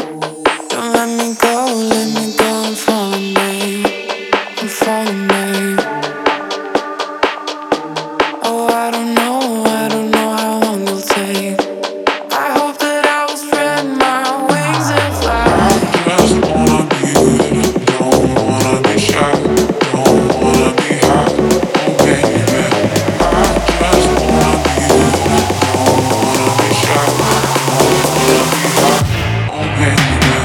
Don't let me go, let me go. I'm falling, babe. I'm falling, babe. Oh, I don't know how long you'll take. I hope that I will spread my wings and fly. I just wanna be good, don't wanna be shy, don't wanna be high, oh baby. I just wanna be good, don't wanna be shy, don't wanna be high, oh baby.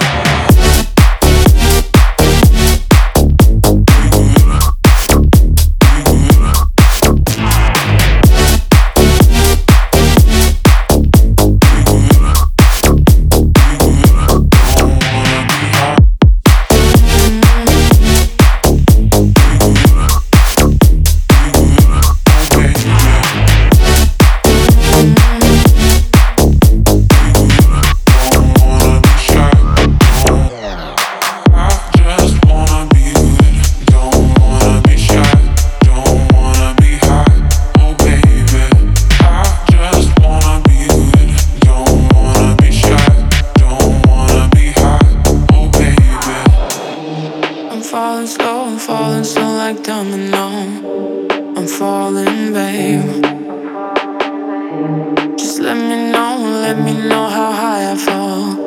I'm falling slow like domino. I'm falling, babe. Just let me know how high I fall.